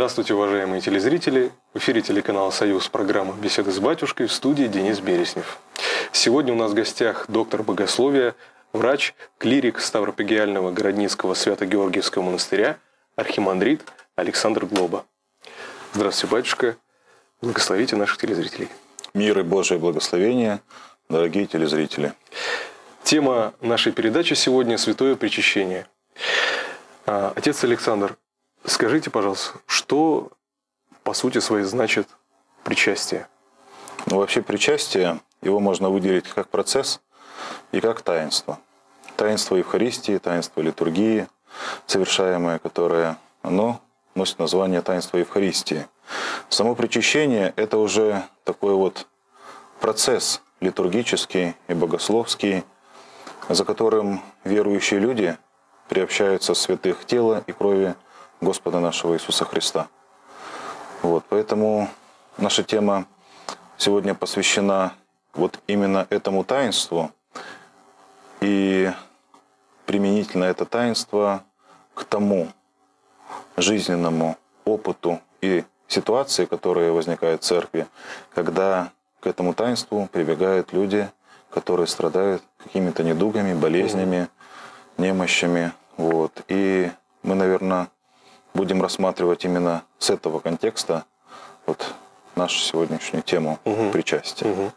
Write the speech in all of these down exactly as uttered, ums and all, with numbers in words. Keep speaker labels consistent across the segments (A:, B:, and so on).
A: Здравствуйте, уважаемые телезрители! В эфире телеканала «Союз», программа «Беседы с батюшкой», в студии Денис Береснев. Сегодня у нас в гостях доктор богословия, врач, клирик Ставропигиального Городницкого Свято-Георгиевского монастыря, архимандрит Александр Глоба. Здравствуйте, батюшка! Благословите наших телезрителей.
B: Мир и Божие благословение, дорогие телезрители.
A: Тема нашей передачи сегодня – Святое Причащение. Отец Александр, скажите, пожалуйста, что по сути своей значит причастие?
B: Ну, вообще причастие, его можно выделить как процесс и как таинство. Таинство Евхаристии, таинство литургии, совершаемое, которое оно носит название таинства Евхаристии. Само причащение – это уже такой вот процесс литургический и богословский, за которым верующие люди приобщаются святых тела и крови Господа нашего Иисуса Христа. Вот, поэтому наша тема сегодня посвящена вот именно этому таинству, и применительно это таинство к тому жизненному опыту и ситуации, которые возникают в церкви, когда к этому таинству прибегают люди, которые страдают какими-то недугами, болезнями, немощами. Вот. И мы, наверное, будем рассматривать именно с этого контекста вот нашу сегодняшнюю тему угу. причастия.
A: Угу.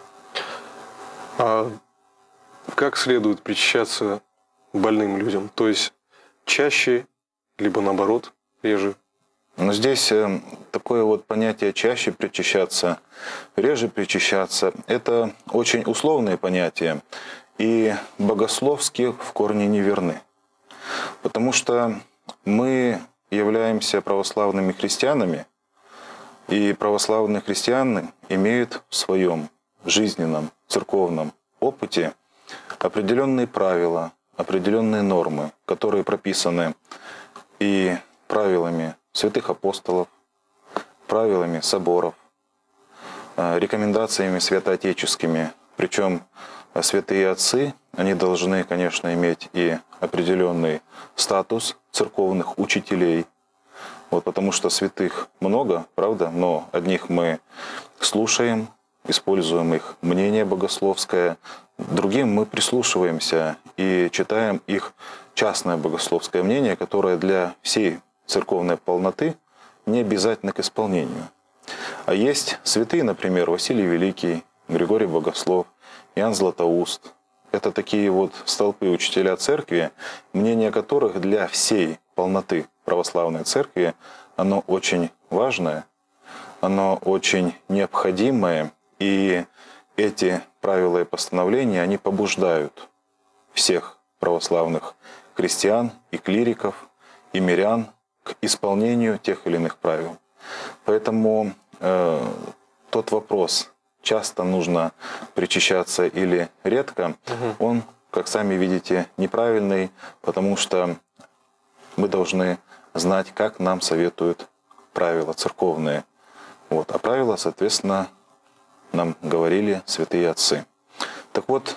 A: А как следует причащаться больным людям? То есть чаще, либо наоборот, реже?
B: Но здесь такое вот понятие «чаще причащаться», «реже причащаться» — это очень условные понятия, и богословски в корне не верны. Потому что мы являемся православными христианами, и православные христиане имеют в своем жизненном, церковном опыте определенные правила, определенные нормы, которые прописаны и правилами святых апостолов, правилами соборов, рекомендациями святоотеческими. Причем святые отцы, они должны, конечно, иметь и определенный статус церковных учителей, вот, потому что святых много, правда, но одних мы слушаем, используем их мнение богословское, другим мы прислушиваемся и читаем их частное богословское мнение, которое для всей церковной полноты не обязательно к исполнению. А есть святые, например, Василий Великий, Григорий Богослов, Иоанн Златоуст. Это такие вот столпы учителя церкви, мнение которых для всей полноты православной церкви, оно очень важное, оно очень необходимое, и эти правила и постановления, они побуждают всех православных христиан и клириков, и мирян к исполнению тех или иных правил. Поэтому э, тот вопрос, часто нужно причащаться или редко, угу. он, как сами видите, неправильный, потому что мы должны знать, как нам советуют правила церковные. Вот. А правила, соответственно, нам говорили святые отцы. Так вот,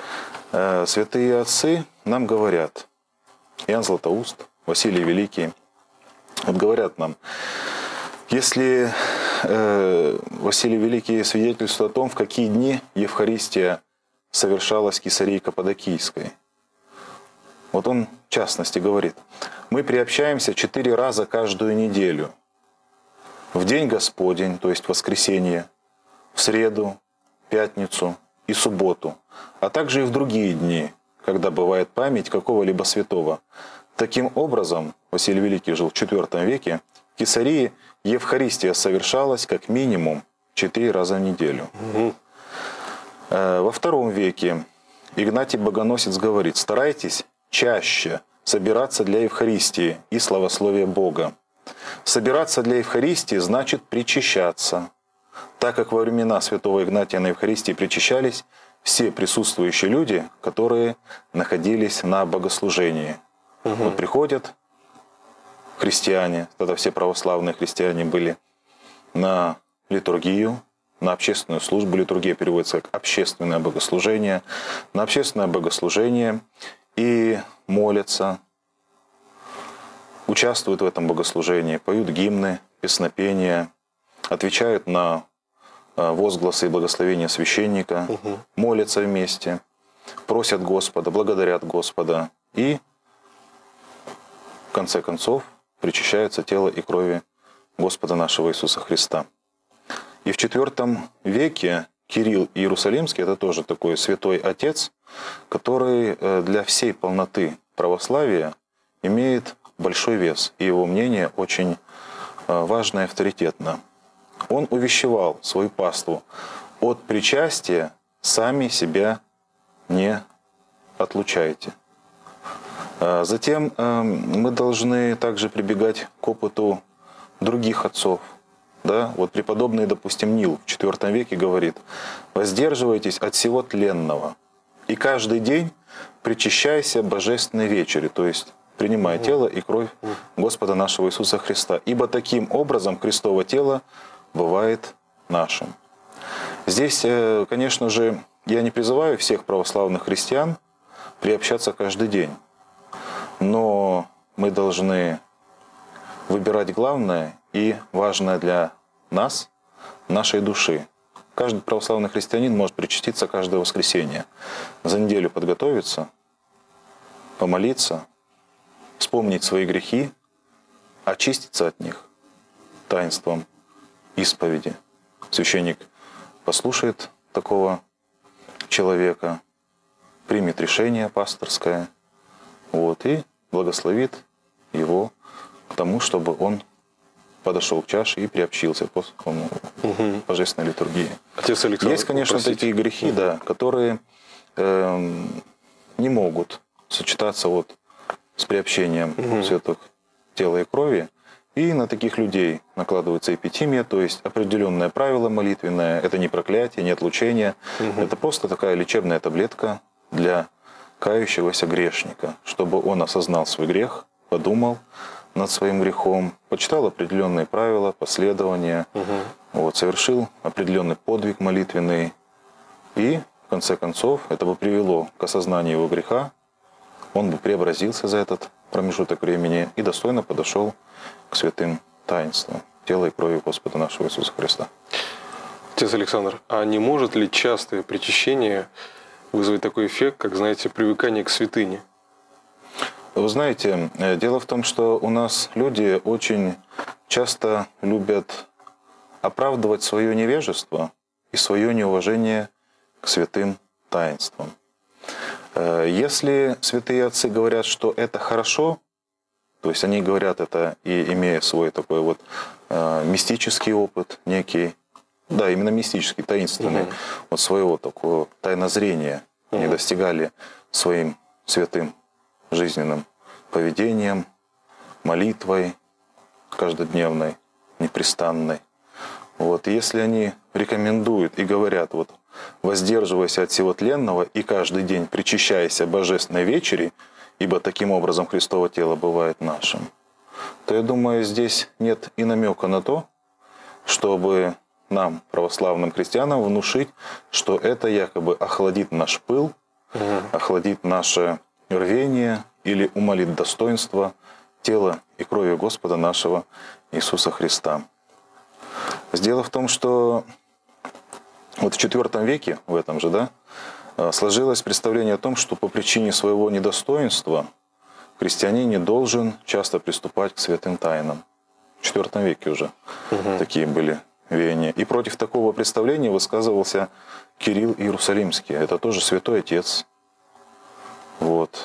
B: э, святые отцы нам говорят, Иоанн Златоуст, Василий Великий, вот говорят нам, если э, Василий Великий свидетельствует о том, в какие дни Евхаристия совершалась в Кесарии Каппадокийской, вот он в частности говорит, мы приобщаемся четыре раза каждую неделю. В день Господень, то есть воскресенье, в среду, пятницу и субботу, а также и в другие дни, когда бывает память какого-либо святого. Таким образом, Василий Великий жил в четвёртом веке, в Кесарии Евхаристия совершалась как минимум четыре раза в неделю. Угу. Во втором веке Игнатий Богоносец говорит, старайтесь чаще собираться для Евхаристии и славословия Бога. Собираться для Евхаристии значит причащаться, так как во времена святого Игнатия на Евхаристии причащались все присутствующие люди, которые находились на богослужении. Угу. Вот приходят христиане, тогда все православные христиане были на литургию, на общественную службу. Литургия переводится как общественное богослужение. На общественное богослужение и молятся, участвуют в этом богослужении, поют гимны, песнопения, отвечают на возгласы и благословения священника, угу. молятся вместе, просят Господа, благодарят Господа и, в конце концов, причащаются тела и крови Господа нашего Иисуса Христа. И в четвертом веке Кирилл Иерусалимский, это тоже такой святой отец, который для всей полноты православия имеет большой вес, и его мнение очень важно и авторитетно. Он увещевал свою паству: от причастия сами себя не отлучайте. Затем мы должны также прибегать к опыту других отцов. Да? Вот преподобный, допустим, Нил в четвертом веке говорит: «Воздерживайтесь от всего тленного, и каждый день причащайся божественной вечери», то есть принимая тело и кровь Господа нашего Иисуса Христа, ибо таким образом Христово тело бывает нашим. Здесь, конечно же, я не призываю всех православных христиан приобщаться каждый день, но мы должны выбирать главное и важное для нас, нашей души. Каждый православный христианин может причаститься каждое воскресенье, за неделю подготовиться, помолиться, вспомнить свои грехи, очиститься от них таинством исповеди. Священник послушает такого человека, примет решение пасторское, вот, и благословит его к тому, чтобы он подошел к чаше и приобщился по угу. божественной лиturгии.
A: Отец Александр,
B: есть, конечно, простите. такие грехи, угу. да, которые э, не могут сочетаться вот с приобщением угу. святых тела и крови. И на таких людей накладывается эпитимия, то есть определенное правило молитвенное. Это не проклятие, не отлучение. Угу. Это просто такая лечебная таблетка для кающегося грешника, чтобы он осознал свой грех, подумал над своим грехом, почитал определенные правила, последования, угу. вот, совершил определенный подвиг молитвенный. И, в конце концов, это бы привело к осознанию его греха. Он бы преобразился за этот промежуток времени и достойно подошел к святым таинствам тела и крови Господа нашего Иисуса Христа.
A: Отец Александр, а не может ли частое причащение вызвать такой эффект, как, знаете, привыкание к святыне?
B: Вы знаете, дело в том, что у нас люди очень часто любят оправдывать свое невежество и свое неуважение к святым таинствам. Если святые отцы говорят, что это хорошо, то есть они говорят это и имея свой такой вот э, мистический опыт некий, да, именно мистический, таинственный, угу. вот своего такого тайнозрения, угу. они достигали своим святым жизненным поведением, молитвой каждодневной, непрестанной. Вот, и если они рекомендуют и говорят, вот, воздерживайся от всего тленного и каждый день причащайся божественной вечери, ибо таким образом Христово тело бывает нашим, то, я думаю, здесь нет и намека на то, чтобы нам, православным христианам, внушить, что это якобы охладит наш пыл, угу. охладит наше рвение или умалит достоинство тела и крови Господа нашего Иисуса Христа. Дело в том, что вот в четвертом веке, в этом же, да, сложилось представление о том, что по причине своего недостоинства христианин не должен часто приступать к святым тайнам. В четвертом веке уже угу. такие были веяния. И против такого представления высказывался Кирилл Иерусалимский. Это тоже святой отец. Вот.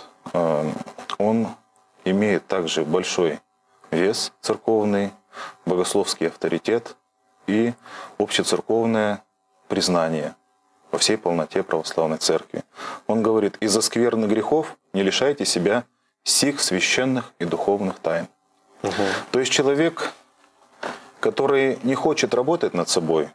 B: Он имеет также большой вес церковный, богословский авторитет и общецерковное признание во всей полноте православной церкви. Он говорит: из-за скверных грехов не лишайте себя сих священных и духовных тайн. Угу. То есть человек, который не хочет работать над собой,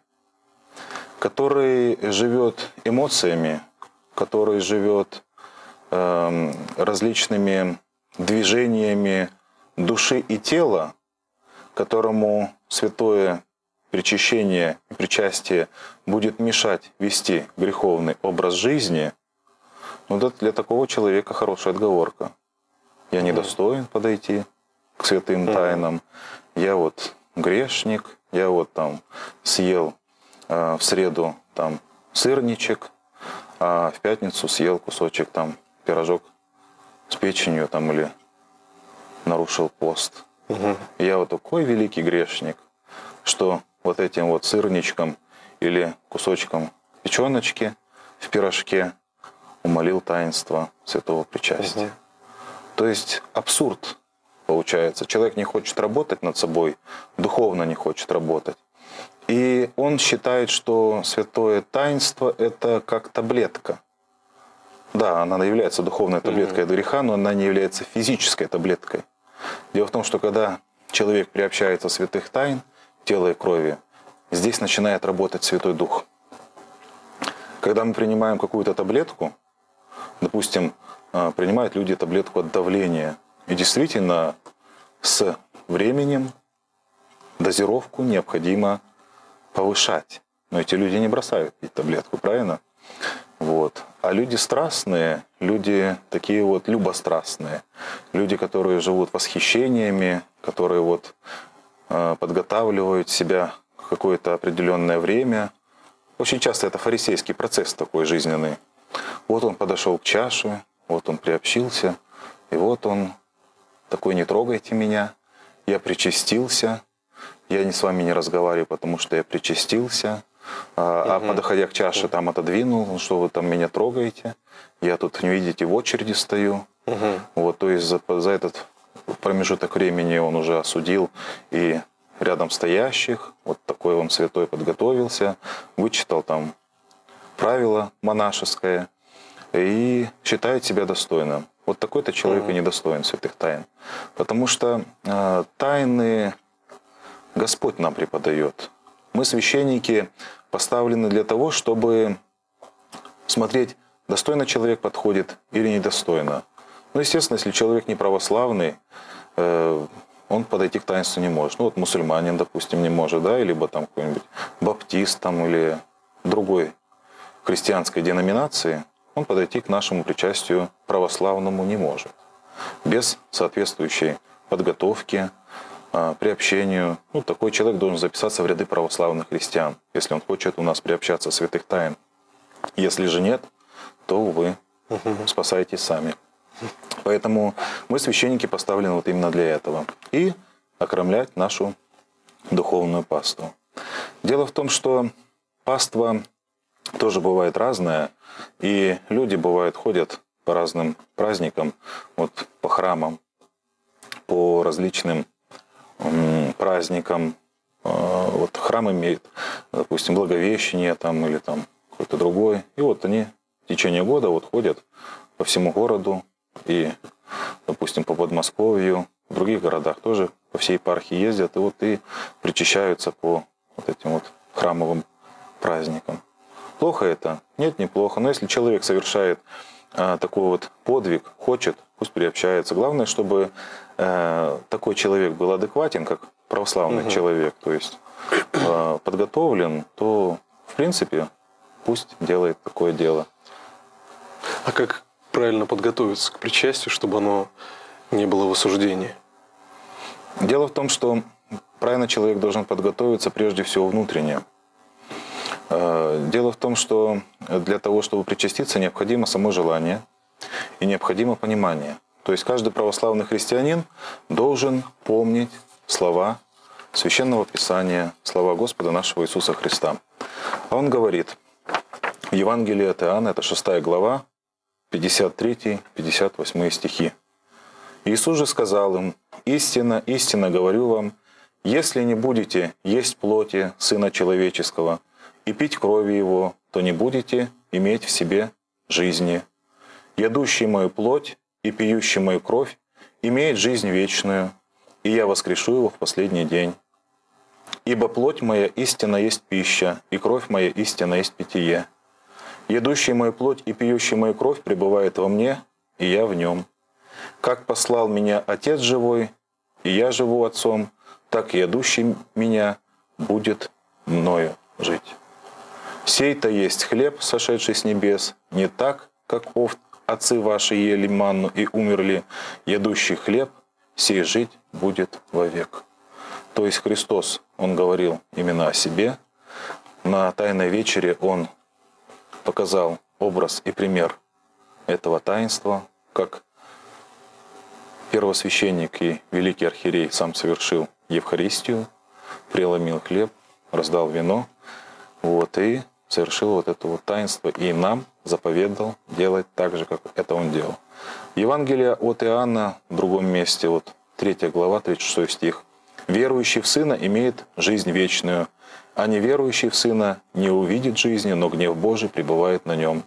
B: который живет эмоциями, который живет э, различными движениями души и тела, которому святое причащение и причастие будет мешать вести греховный образ жизни, ну, это для такого человека хорошая отговорка. Я недостоин подойти к святым тайнам. Я вот грешник, я вот там съел э, в среду там сырничек, а в пятницу съел кусочек там пирожок с печенью там или нарушил пост. Угу. Я вот такой великий грешник, что вот этим вот сырничком или кусочком печеночки в пирожке умолил таинство святого причастия. Угу. То есть абсурд получается. Человек не хочет работать над собой, духовно не хочет работать. И он считает, что святое таинство – это как таблетка. Да, она является духовной таблеткой от греха, но она не является физической таблеткой. Дело в том, что когда человек приобщается святых тайн, тела и крови, здесь начинает работать Святой Дух. Когда мы принимаем какую-то таблетку, допустим, принимают люди таблетку от давления, и действительно с временем дозировку необходимо повышать. Но эти люди не бросают пить таблетку, правильно? Вот. А люди страстные, люди такие вот любострастные, люди, которые живут восхищениями, которые вот э, подготавливают себя в какое-то определенное время. Очень часто это фарисейский процесс такой жизненный. Вот он подошел к чаше, вот он приобщился, и вот он такой: не трогайте меня, я причастился, я не с вами не разговариваю, потому что я причастился. А, угу. а подходя к чаше, там отодвинул, что вы там меня трогаете, я тут, не видите, в очереди стою. Угу. Вот, то есть за, за этот промежуток времени он уже осудил и рядом стоящих, вот такой он святой подготовился, вычитал там правило монашеское и считает себя достойным. Вот такой-то человек угу. и недостоин святых тайн. Потому что э, тайны Господь нам преподает. Мы, священники, поставлены для того, чтобы смотреть, достойно человек подходит или недостойно. Ну, естественно, если человек не православный, э, он подойти к таинству не может. Ну, вот мусульманин, допустим, не может, да, либо там какой-нибудь баптист там, или другой христианской деноминации, он подойти к нашему причастию православному не может. Без соответствующей подготовки, приобщению. Ну, такой человек должен записаться в ряды православных христиан, если он хочет у нас приобщаться святых тайн. Если же нет, то, увы, спасайтесь сами. Поэтому мы, священники, поставлены вот именно для этого. И окромлять нашу духовную паству. Дело в том, что паства тоже бывает разная, и люди, бывают, ходят по разным праздникам, вот по храмам, по различным праздникам. Вот храм имеет, допустим, Благовещение там, или там какой-то другой. И вот они в течение года вот ходят по всему городу и, допустим, по Подмосковью, в других городах тоже по всей епархии ездят и вот и причащаются по вот этим вот храмовым праздникам. Плохо это? Нет, неплохо. Но если человек совершает а, такой вот подвиг, хочет, пусть приобщается. Главное, чтобы э, такой человек был адекватен, как православный угу. человек, то есть э, подготовлен, то, в принципе, пусть делает такое дело.
A: А как правильно подготовиться к причастию, чтобы оно не было в осуждении?
B: Дело в том, что правильно человек должен подготовиться прежде всего внутренне. Дело в том, что для того, чтобы причаститься, необходимо само желание и необходимо понимание. То есть каждый православный христианин должен помнить слова Священного Писания, слова Господа нашего Иисуса Христа. А он говорит, Евангелие от Иоанна, это шестая глава, пятьдесят третий — пятьдесят восьмой стихи. Иисус же сказал им: «Истинно, истинно говорю вам, если не будете есть плоти Сына Человеческого и пить крови Его, то не будете иметь в себе жизни. Ядущий мою плоть и пьющий мою кровь имеет жизнь вечную, и я воскрешу его в последний день. Ибо плоть моя истинно есть пища, и кровь моя истинно есть питье. Ядущий мою плоть и пьющий мою кровь пребывает во мне, и я в нем. Как послал меня Отец живой, и я живу Отцом, так и ядущий меня будет мною жить. Сей-то есть хлеб, сошедший с небес, не так, как овцы отцы ваши ели манну и умерли. Ядущий хлеб сей жить будет вовек». То есть Христос, Он говорил именно о себе. На Тайной вечере Он показал образ и пример этого таинства, как первосвященник и великий архиерей сам совершил Евхаристию, преломил хлеб, раздал вино, вот, и совершил вот это вот таинство, и нам заповедал делать так же, как это Он делал. Евангелие от Иоанна в другом месте, вот третья глава, тридцать шестой стих. «Верующий в Сына имеет жизнь вечную, а неверующий в Сына не увидит жизни, но гнев Божий пребывает на нем».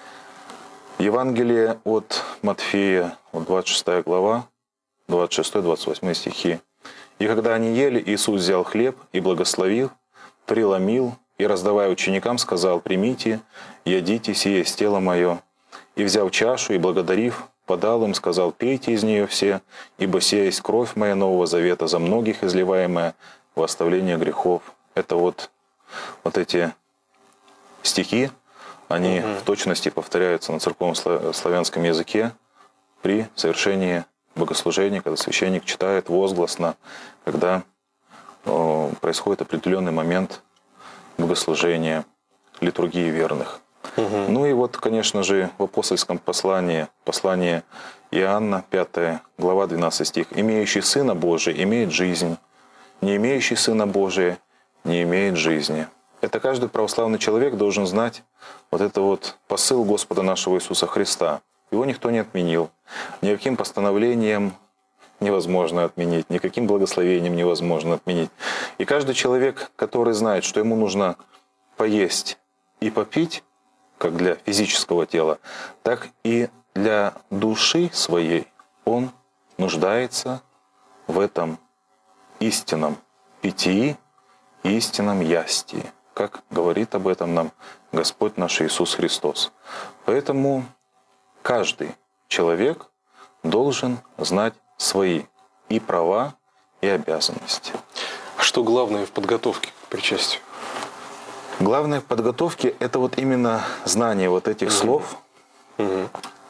B: Евангелие от Матфея, вот двадцать шестая глава, двадцать шестой двадцать восьмой стихи. «И когда они ели, Иисус взял хлеб и благословил, преломил, и, раздавая ученикам, сказал: примите, едите, сие есть тело мое. И, взяв чашу и благодарив, подал им, сказал: пейте из нее все, ибо сия есть кровь моя Нового Завета, за многих изливаемая во оставление грехов». Это вот, вот эти стихи, они угу. в точности повторяются на церковном славянском языке при совершении богослужения, когда священник читает возгласно, когда о, происходит определенный момент богослужения, литургии верных. Угу. Ну и вот, конечно же, в апостольском послании, послание Иоанна, пятая глава, двенадцатый стих. «Имеющий Сына Божия имеет жизнь, не имеющий Сына Божия не имеет жизни». Это каждый православный человек должен знать вот это вот посыл Господа нашего Иисуса Христа. Его никто не отменил. Никаким постановлением невозможно отменить, никаким благословением невозможно отменить. И каждый человек, который знает, что ему нужно поесть и попить, как для физического тела, так и для души своей, он нуждается в этом истинном питьи, истинном ястии, как говорит об этом нам Господь наш Иисус Христос. Поэтому каждый человек должен знать свои и права, и обязанности.
A: Что главное в подготовке к причастию?
B: Главное в подготовке — это вот именно знание вот этих угу. слов, угу.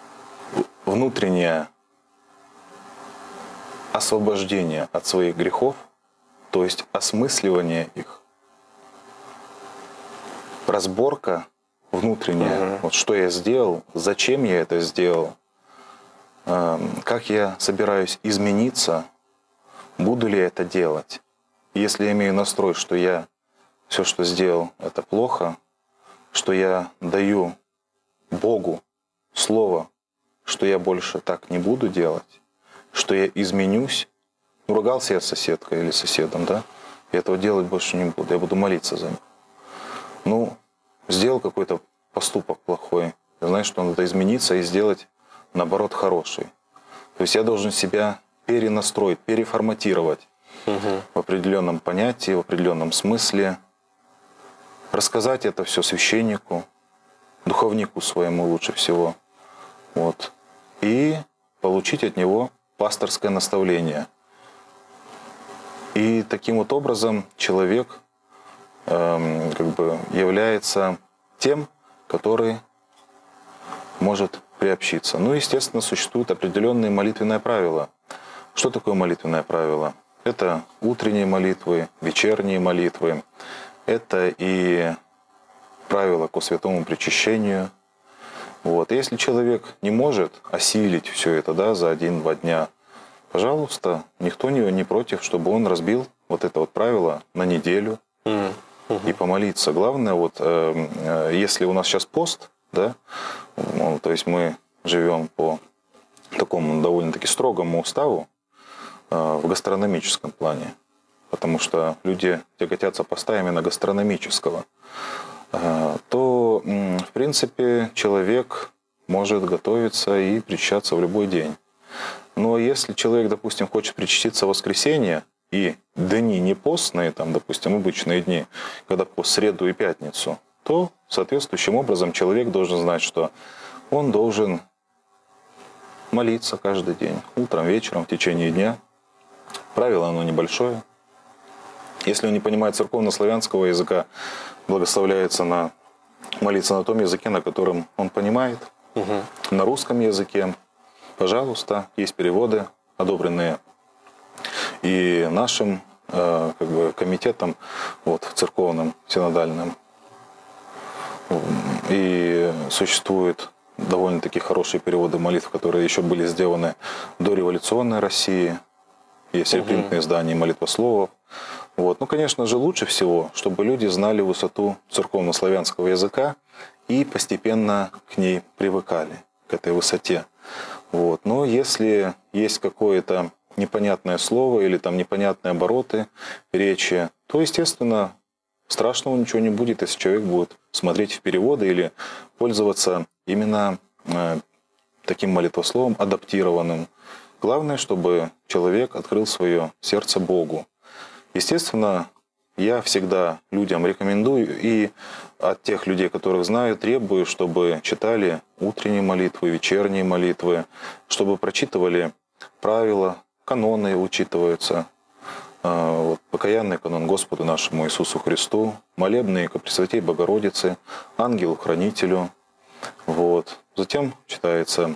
B: внутреннее освобождение от своих грехов, то есть осмысливание их, разборка внутренняя, угу. вот что я сделал, зачем я это сделал, как я собираюсь измениться, буду ли я это делать. Если я имею настрой, что я все, что сделал, это плохо, что я даю Богу слово, что я больше так не буду делать, что я изменюсь. Ну, ругался я с соседкой или соседом, да? Я этого делать больше не буду, я буду молиться за них. Ну, сделал какой-то поступок плохой, я знаю, что надо измениться и сделать, наоборот, хороший. То есть я должен себя перенастроить, переформатировать угу. в определенном понятии, в определенном смысле, рассказать это все священнику, духовнику своему лучше всего, вот, и получить от него пасторское наставление. И таким вот образом человек э, как бы является тем, который может приобщиться. Ну, естественно, существуют определенные молитвенные правила. Что такое молитвенное правило? Это утренние молитвы, вечерние молитвы. Это и правила ко святому причащению. Вот. И если человек не может осилить все это, да, за один-два дня, пожалуйста, никто не, не против, чтобы он разбил вот это вот правило на неделю mm-hmm. Mm-hmm. и помолиться. Главное, вот, э, э, если у нас сейчас пост, да, ну, то есть мы живем по такому довольно-таки строгому уставу э, в гастрономическом плане, потому что люди тяготятся поста именно гастрономического, э, то, э, в принципе, человек может готовиться и причащаться в любой день. Но если человек, допустим, хочет причаститься в воскресенье, и дни не постные, там, допустим, обычные дни, когда по среду и пятницу, то соответствующим образом человек должен знать, что он должен молиться каждый день, утром, вечером, в течение дня. Правило оно небольшое. Если он не понимает церковно-славянского языка, благословляется на молиться на том языке, на котором он понимает, угу. на русском языке. Пожалуйста, есть переводы, одобренные и нашим э, как бы, комитетом вот, церковным, синодальным. И существуют довольно-таки хорошие переводы молитв, которые еще были сделаны до революционной России. Есть репринтные издания молитвословов. Вот. Ну, конечно же, лучше всего, чтобы люди знали высоту церковно-славянского языка и постепенно к ней привыкали, к этой высоте. Вот. Но если есть какое-то непонятное слово или там непонятные обороты речи, то, естественно, страшного ничего не будет, если человек будет смотреть в переводы или пользоваться именно э, таким молитвословом, адаптированным. Главное, чтобы человек открыл свое сердце Богу. Естественно, я всегда людям рекомендую и от тех людей, которых знаю, требую, чтобы читали утренние молитвы, вечерние молитвы, чтобы прочитывали правила, каноны учитываются. Вот, покаянный канон Господу нашему Иисусу Христу, молебные ко Пресвятой Богородице, ангелу-хранителю. Вот. Затем читается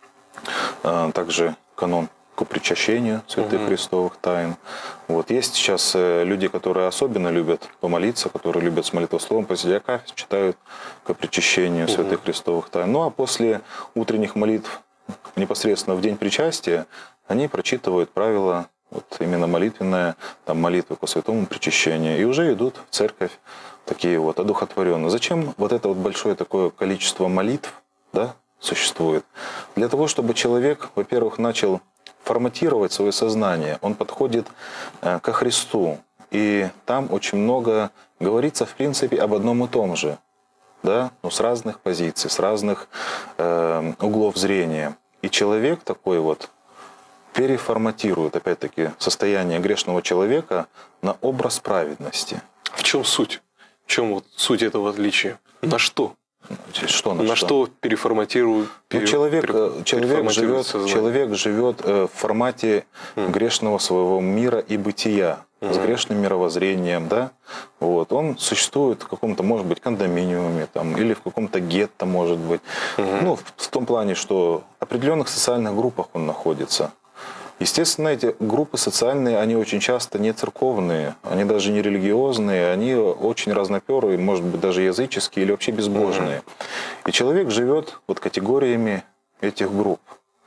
B: а, также канон к причащению святых угу. христовых тайн. Вот. Есть сейчас люди, которые особенно любят помолиться, которые любят с молитвословом, после акафист читают к причащению угу. святых христовых тайн. Ну а после утренних молитв, непосредственно в день причастия, они прочитывают правила вот именно молитвенная, там молитвы по святому причащению, и уже идут в церковь такие вот одухотворенные. Зачем вот это вот большое такое количество молитв, да, существует? Для того, чтобы человек, во-первых, начал форматировать свое сознание. Он подходит э, ко Христу, и там очень много говорится, в принципе, об одном и том же, да, но с разных позиций, с разных э, углов зрения. И человек такой вот переформатирует, опять-таки, состояние грешного человека на образ праведности.
A: В чем суть? В чем вот суть этого отличия? На что?
B: Что, на,
A: на что? что переформатирует? Пере...
B: Ну, человек,
A: пере...
B: человек, живет, человек живет в формате mm. грешного своего мира и бытия, mm. с грешным мировоззрением, да? Вот. Он существует в каком-то, может быть, кондоминиуме там, или в каком-то гетто, может быть. Mm-hmm. Ну, в, в том плане, что в определенных социальных группах он находится. Естественно, эти группы социальные, они очень часто не церковные, они даже не религиозные, они очень разноперые, может быть, даже языческие или вообще безбожные. Mm-hmm. И человек живет вот категориями этих групп.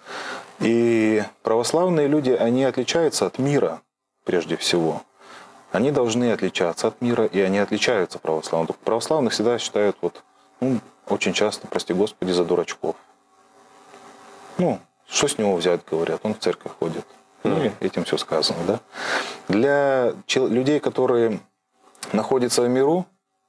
B: И православные люди, они отличаются от мира, прежде всего. Они должны отличаться от мира, и они отличаются православных. Только православных всегда считают, вот, ну, очень часто, прости Господи, за дурачков. Ну, что с него взять, говорят, он в церковь ходит. Ну, и этим все сказано, да. Для людей, которые находятся в миру,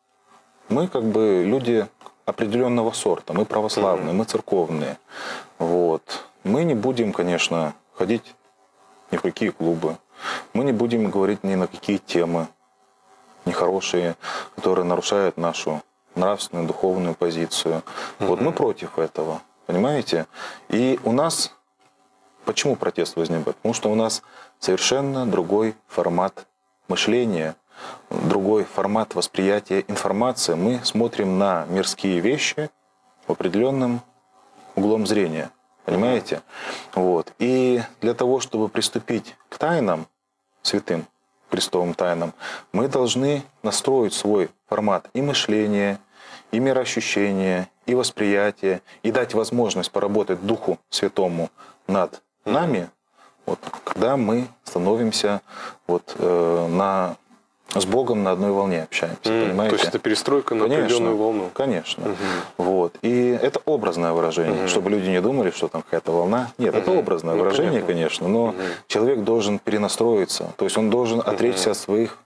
B: мы как бы люди определенного сорта. Мы православные, мы церковные. Вот. Мы не будем, конечно, ходить ни в какие клубы. Мы не будем говорить ни на какие темы нехорошие, которые нарушают нашу нравственную, духовную позицию. Вот мы против этого. Понимаете? И у нас, почему протест возник? Потому что у нас совершенно другой формат мышления, другой формат восприятия информации. Мы смотрим на мирские вещи в определенном углом зрения. Понимаете? Вот. И для того, чтобы приступить к тайнам, святым Христовым тайнам, мы должны настроить свой формат и мышления, и мироощущения, и восприятие, и дать возможность поработать Духу Святому над нами, вот, когда мы становимся вот, э, на, с Богом на одной волне общаемся. Mm, понимаете?
A: То есть это перестройка на конечно, определенную волну.
B: Конечно. Uh-huh. Вот. И это образное выражение, uh-huh. чтобы люди не думали, что там какая-то волна. Нет, uh-huh. это образное ну, выражение, понятно. Конечно, но uh-huh. человек должен перенастроиться, то есть он должен отречься uh-huh. от своих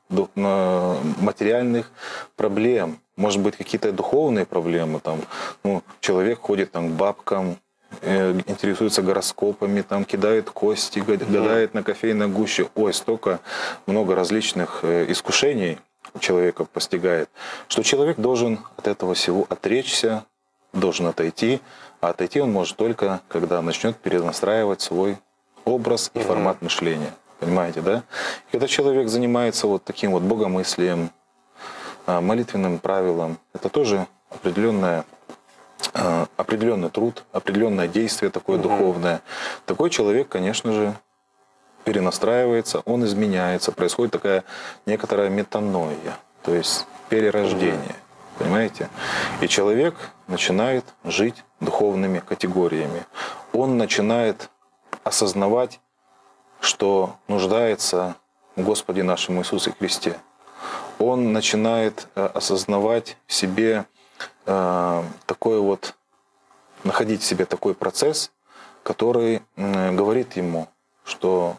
B: материальных проблем. Может быть, какие-то духовные проблемы. Там, ну, человек ходит там, к бабкам, э, интересуется гороскопами, там, кидает кости, гадает на кофейной гуще. Ой, столько много различных э, искушений человека постигает, что человек должен от этого всего отречься, должен отойти. А отойти он может только, когда начнет перенастраивать свой образ и формат мышления. Понимаете, да? И когда человек занимается вот таким вот богомыслием, молитвенным правилам, это тоже определенное, определенный труд, определенное действие такое угу. духовное. Такой человек, конечно же, перенастраивается, он изменяется, происходит такая некоторая метаноия, то есть перерождение, понимаете? И человек начинает жить духовными категориями. Он начинает осознавать, что нуждается в Господе нашем Иисусе Христе. Он начинает осознавать в себе э, такой вот, находить в себе такой процесс, который э, говорит ему, что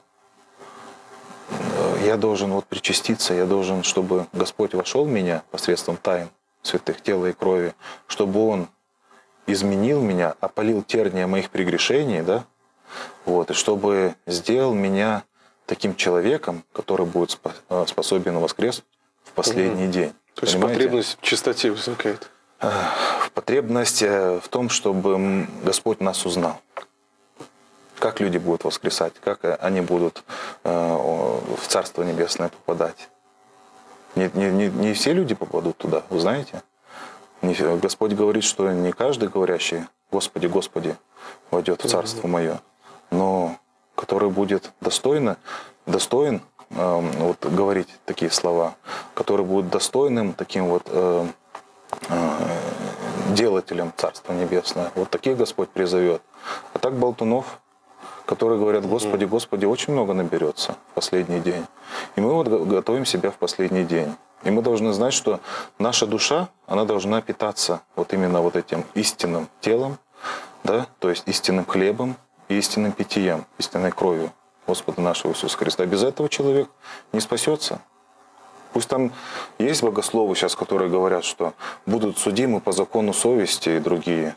B: я должен вот причаститься, я должен, чтобы Господь вошел в меня посредством тайн святых тела и крови, чтобы Он изменил меня, опалил терния моих прегрешений, да, вот, и чтобы сделал меня таким человеком, который будет способен воскреснуть в последний угу. день.
A: То есть понимаете? Потребность в чистоте возникает?
B: Потребность в том, чтобы Господь нас узнал. Как люди будут воскресать, как они будут в Царство Небесное попадать. Не, не, не, не все люди попадут туда, вы знаете? Господь говорит, что не каждый говорящий «Господи, Господи» войдет в Царство Мое, но который будет достойно, достоин э, вот, говорить такие слова, который будет достойным таким вот э, э, делателем Царства Небесного. Вот таких Господь призовет. А так болтунов, которые говорят «Господи, Господи», очень много наберется в последний день. И мы вот готовим себя в последний день. И мы должны знать, что наша душа, она должна питаться вот именно вот этим истинным телом, да, то есть истинным хлебом и истинным питьем, истинной кровью Господа нашего Иисуса Христа. Без этого человек не спасется. Пусть там есть богословы сейчас, которые говорят, что будут судимы по закону совести и другие.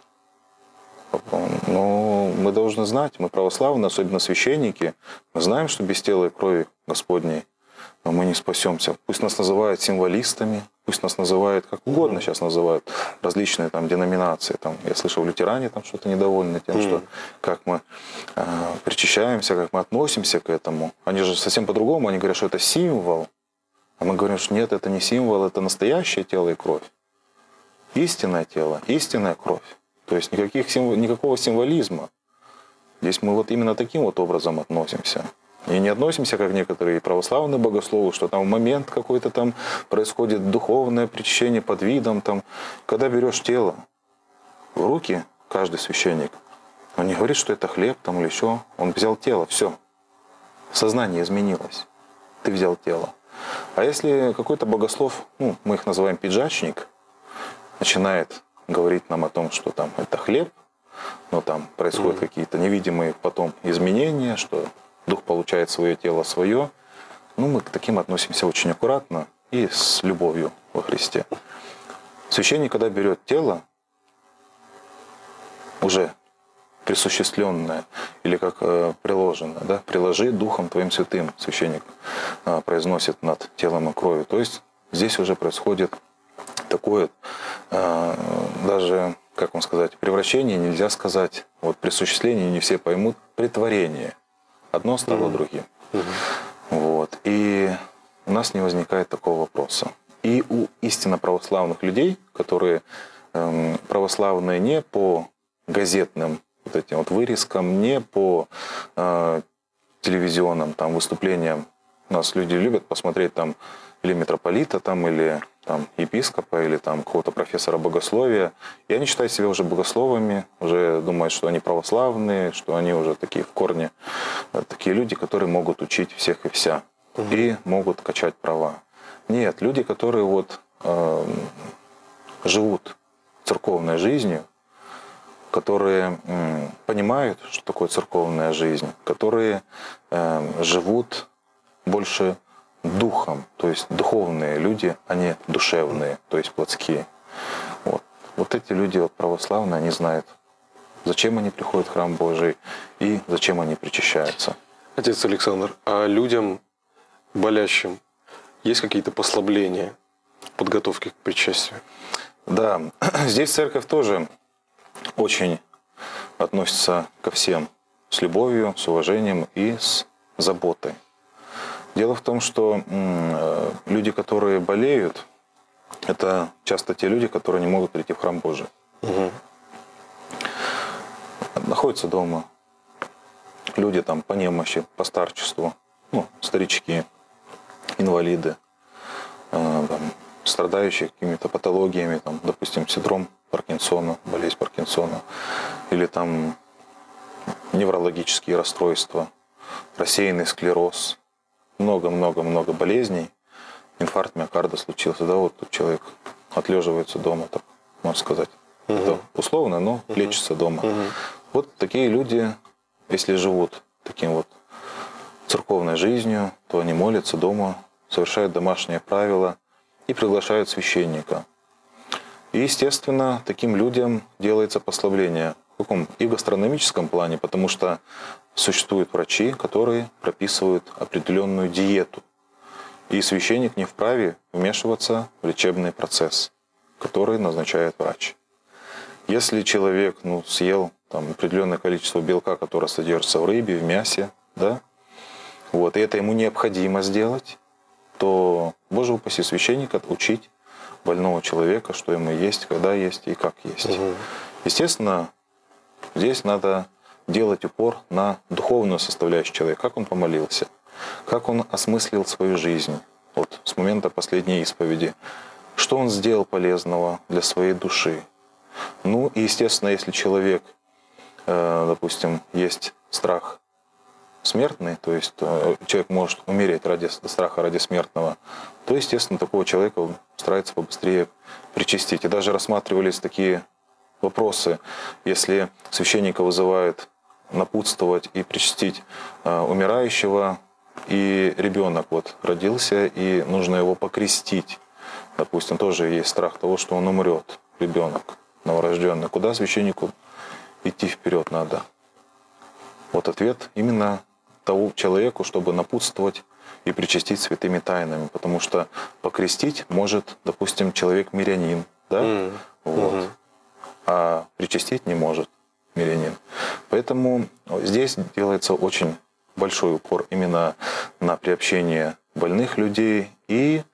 B: Но мы должны знать, мы православные, особенно священники, мы знаем, что без тела и крови Господней мы не спасемся. Пусть нас называют символистами, пусть нас называют, как угодно сейчас называют, различные там деноминации. Там, я слышал, лютеране там что-то недовольны тем, mm. что как мы э, причащаемся, как мы относимся к этому. Они же совсем по-другому, они говорят, что это символ. А мы говорим, что нет, это не символ, это настоящее тело и кровь. Истинное тело, истинная кровь. То есть никаких, никакого символизма. Здесь мы вот именно таким вот образом относимся. И не относимся, как некоторые православные богословы, что там в момент какой-то там происходит духовное причащение под видом. Там, когда берешь тело в руки, каждый священник, он не говорит, что это хлеб там, или еще. Он взял тело, все. Сознание изменилось. Ты взял тело. А если какой-то богослов, ну, мы их называем пиджачник, начинает говорить нам о том, что там это хлеб, но там происходят mm. какие-то невидимые потом изменения, что Дух получает свое тело свое. Ну, мы к таким относимся очень аккуратно и с любовью во Христе. Священник, когда берет тело, уже присуществленное, или как э, приложено, да, «приложи Духом Твоим Святым», священник э, произносит над телом и кровью. То есть здесь уже происходит такое, э, даже, как вам сказать, превращение, нельзя сказать, вот присуществление, не все поймут, притворение. Одно стало mm-hmm. другим. Mm-hmm. Вот. И у нас не возникает такого вопроса. И у истинно православных людей, которые эм, православные не по газетным вот этим вот вырезкам, не по э, телевизионным там, выступлениям. У нас люди любят посмотреть там или митрополита, там, или там, епископа, или там, какого-то профессора богословия. И они считают себя уже богословами, уже думают, что они православные, что они уже такие в корне, такие люди, которые могут учить всех и вся. Угу. И могут качать права. Нет, люди, которые вот, э, живут церковной жизнью, которые э, понимают, что такое церковная жизнь, которые э, живут больше духом, то есть духовные люди, а не душевные, то есть плотские. Вот, вот эти люди вот, православные, они знают, зачем они приходят в храм Божий и зачем они причащаются.
A: Отец Александр, а людям болящим есть какие-то послабления в подготовке к причастию?
B: Да, здесь церковь тоже очень относится ко всем с любовью, с уважением и с заботой. Дело в том, что люди, которые болеют, это часто те люди, которые не могут прийти в храм Божий. Угу. Находятся дома. Люди там по немощи, по старчеству, ну, старички, инвалиды, э, там, страдающие какими-то патологиями, там, допустим, синдром Паркинсона, болезнь Паркинсона, или там неврологические расстройства, рассеянный склероз, много-много-много болезней. Инфаркт миокарда случился, да, вот тут человек отлеживается дома, так можно сказать. Угу. Это условно, но угу. лечится дома. Угу. Вот такие люди, если живут таким вот церковной жизнью, то они молятся дома, совершают домашние правила и приглашают священника. И, естественно, таким людям делается послабление. В каком? И в гастрономическом плане, потому что существуют врачи, которые прописывают определенную диету. И священник не вправе вмешиваться в лечебный процесс, который назначает врач. Если человек ну, съел там, определенное количество белка, которое содержится в рыбе, в мясе, да, вот, и это ему необходимо сделать, то, Боже упаси, священника учить больного человека, что ему есть, когда есть и как есть. Угу. Естественно, здесь надо делать упор на духовную составляющую человека, как он помолился, как он осмыслил свою жизнь вот, с момента последней исповеди, что он сделал полезного для своей души. Ну и, естественно, если человек, э, допустим, есть страх смертный, то есть э, человек может умереть ради страха, ради смертного, то, естественно, такого человека старается побыстрее причастить. И даже рассматривались такие вопросы, если священника вызывает напутствовать и причастить э, умирающего, и ребенок вот родился, и нужно его покрестить. Допустим, тоже есть страх того, что он умрет, ребенок новорожденный. Куда священнику идти вперед надо? Вот ответ именно тому человеку, чтобы напутствовать и причастить святыми тайнами. Потому что покрестить может, допустим, человек-мирянин, да? Mm. Вот. Mm-hmm. А причастить не может мирянин. Поэтому здесь делается очень большой упор именно на приобщение больных людей и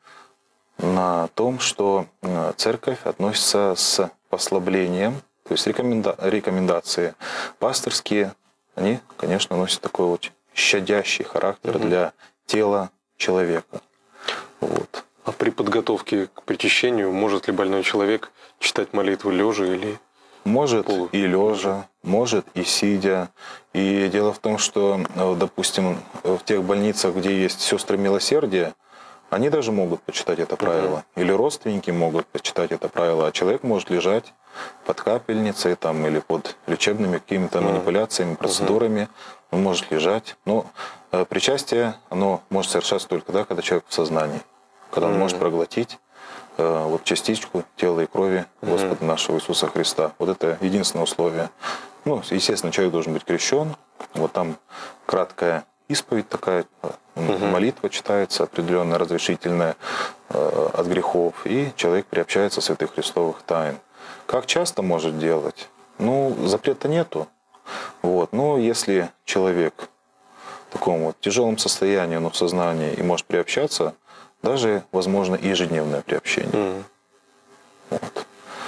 B: на том, что церковь относится с послаблением, то есть рекоменда- рекомендации пасторские, они, конечно, носят такой вот щадящий характер mm-hmm. для тела человека. Вот.
A: А при подготовке к причащению может ли больной человек читать молитву лежа или
B: Может
A: полу?
B: и лежа, может и сидя. И дело в том, что, допустим, в тех больницах, где есть сестры милосердия, они даже могут почитать это правило. Uh-huh. Или родственники могут почитать это правило, а человек может лежать под капельницей там, или под лечебными какими-то uh-huh. манипуляциями, процедурами. Uh-huh. Он может лежать. Но э, причастие, оно может совершаться только тогда, когда человек в сознании. Когда uh-huh. он может проглотить э, вот частичку тела и крови uh-huh. Господа нашего Иисуса Христа. Вот это единственное условие. Ну, естественно, человек должен быть крещен. Вот там краткая исповедь такая, угу. молитва читается, определенная разрешительная э, от грехов, и человек приобщается святых христовых тайн. Как часто может делать? Ну, запрета нету. Вот. Но если человек в таком вот тяжелом состоянии, но в сознании и может приобщаться, даже возможно и ежедневное приобщение. Угу. Вот.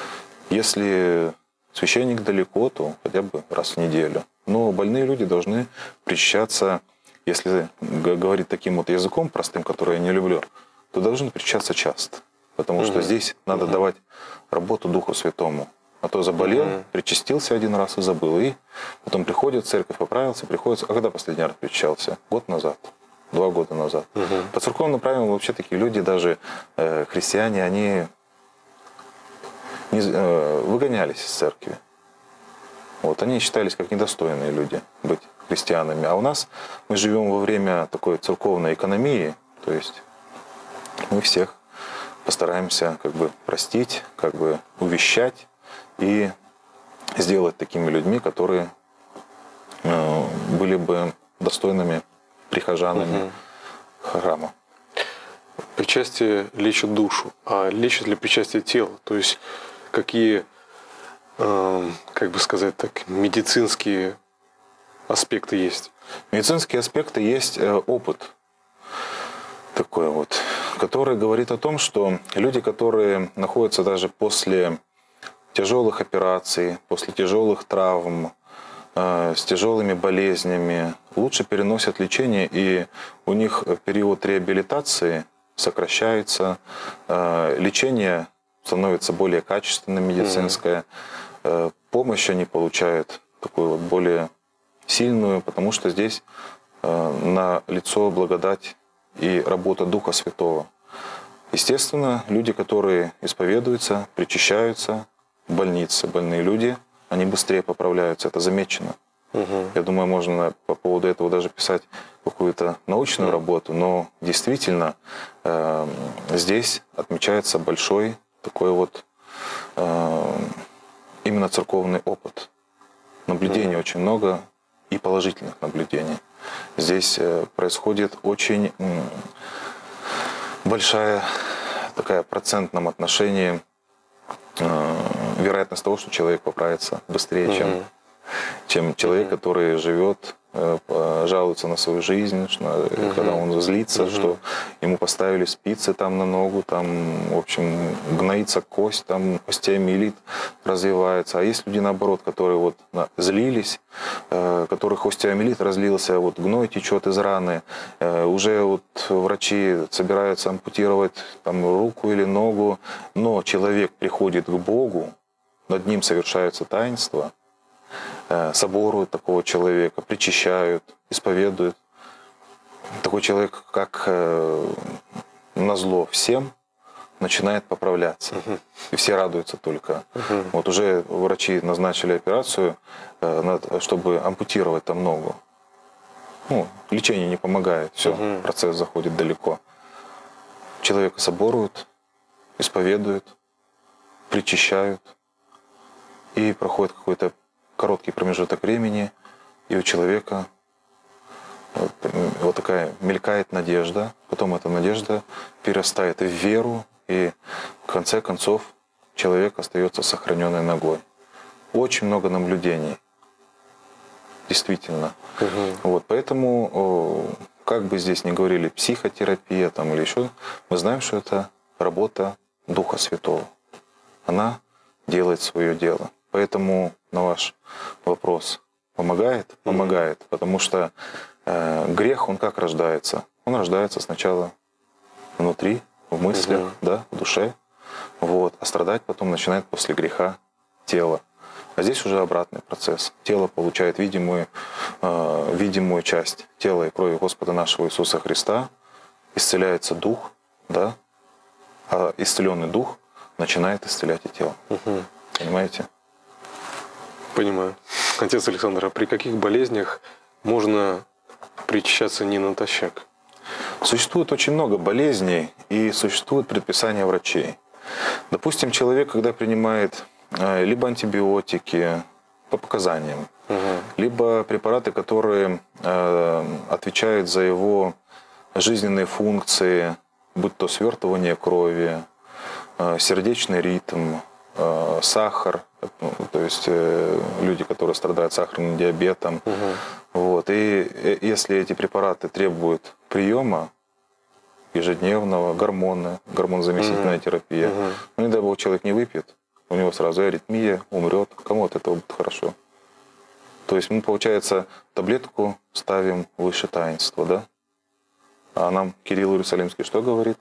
B: Если священник далеко, то хотя бы раз в неделю. Но больные люди должны причащаться. Если говорить таким вот языком простым, который я не люблю, то должны причащаться часто. Потому что угу. здесь надо угу. давать работу Духу Святому. А то заболел, угу. причастился один раз и забыл. И потом приходит в церковь, поправился, приходится. А когда последний раз причащался? Год назад, два года назад. Угу. По церковным правилам вообще такие люди, даже э, христиане, они не, э, выгонялись из церкви. Вот, они считались как недостойные люди быть христианами. А у нас мы живем во время такой церковной экономии, то есть мы всех постараемся как бы простить, как бы увещать и сделать такими людьми, которые э, были бы достойными прихожанами угу. храма.
A: Причастие лечит душу, а лечит ли причастие тело? То есть какие, э, как бы сказать так, медицинские аспекты есть?
B: Медицинские аспекты есть э, опыт такой вот, который говорит о том, что люди, которые находятся даже после тяжелых операций, после тяжелых травм, э, с тяжелыми болезнями лучше переносят лечение, и у них период реабилитации сокращается, э, лечение становится более качественным, медицинское, э, помощь они получают такую вот более сильную, потому что здесь э, на лицо благодать и работа Духа Святого. Естественно, люди, которые исповедуются, причащаются в больнице, больные люди, они быстрее поправляются, это замечено. Угу. Я думаю, можно по поводу этого даже писать какую-то научную работу, но действительно э, здесь отмечается большой такой вот э, именно церковный опыт. Наблюдений угу. очень много и положительных наблюдений. Здесь э, происходит очень э, большая такая в процентном отношении э, вероятность того, что человек поправится быстрее, угу. чем чем человек, uh-huh. который живет, жалуется на свою жизнь, что, uh-huh. когда он злится, uh-huh. что ему поставили спицы там на ногу, там, в общем, гноится кость, там остеомиелит развивается. А есть люди, наоборот, которые вот злились, которых остеомиелит разлился, вот гной течет из раны, уже вот врачи собираются ампутировать там руку или ногу, но человек приходит к Богу, над ним совершаются таинства, соборуют такого человека, причащают, исповедуют. Такой человек, как назло всем, начинает поправляться. Uh-huh. И все радуются только. Uh-huh. Вот уже врачи назначили операцию, чтобы ампутировать там ногу. Ну, лечение не помогает, все, uh-huh. процесс заходит далеко. Человека соборуют, исповедуют, причащают. И проходит какой-то короткий промежуток времени, и у человека вот, вот такая мелькает надежда, потом эта надежда перерастает в веру, и в конце концов человек остается сохраненной ногой. Очень много наблюдений, действительно. Угу. Вот, поэтому, как бы здесь ни говорили, психотерапия там, или еще, мы знаем, что это работа Духа Святого. Она делает свое дело. Поэтому на ваш вопрос помогает? Помогает, потому что э, грех, он как рождается? Он рождается сначала внутри, в мыслях, угу. да, в душе, вот, а страдать потом начинает после греха тело. А здесь уже обратный процесс. Тело получает видимую, э, видимую часть тела и крови Господа нашего Иисуса Христа, исцеляется дух, да, а исцеленный дух начинает исцелять и тело. Угу. Понимаете?
A: Понимаю. Отец Александр, а при каких болезнях можно причащаться не натощак?
B: Существует очень много болезней, и существует предписание врачей. Допустим, человек, когда принимает либо антибиотики по показаниям, угу. либо препараты, которые э, отвечают за его жизненные функции, будь то свертывание крови, э, сердечный ритм, э, сахар, ну, то есть э, люди, которые страдают сахарным диабетом. Угу. Вот. И э, если эти препараты требуют приема ежедневного, гормоны, гормонозаместительная угу. терапия, угу. ну, не дай бог, человек не выпьет, у него сразу аритмия, умрет, кому от этого будет хорошо. То есть мы, получается, таблетку ставим выше таинства, да? А нам Кирилл Иерусалимский что говорит?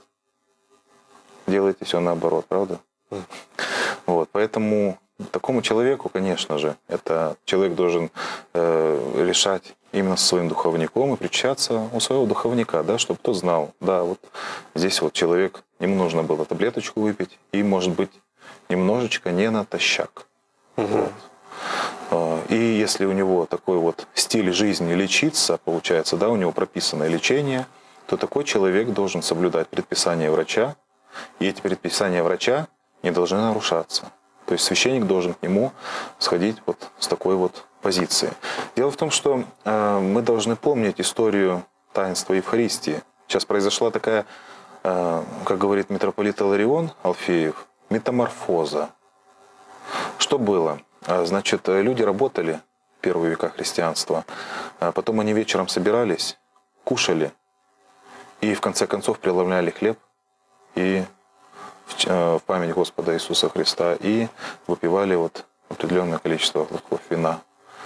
B: Делайте все наоборот, правда? Mm. Вот, поэтому такому человеку, конечно же, это человек должен э, решать именно со своим духовником и причащаться у своего духовника, да, чтобы тот знал, да, вот здесь вот человек, ему нужно было таблеточку выпить и, может быть, немножечко не натощак. Mm-hmm. Вот. И если у него такой вот стиль жизни лечиться, получается, да, у него прописанное лечение, то такой человек должен соблюдать предписания врача, и эти предписания врача не должны нарушаться. То есть священник должен к нему сходить вот с такой вот позиции. Дело в том, что э, мы должны помнить историю таинства Евхаристии. Сейчас произошла такая, э, как говорит митрополит Иларион Алфеев, метаморфоза. Что было? Значит, люди работали в первые века христианства, потом они вечером собирались, кушали, и в конце концов преломляли хлеб и в память Господа Иисуса Христа и выпивали вот определенное количество глотков вина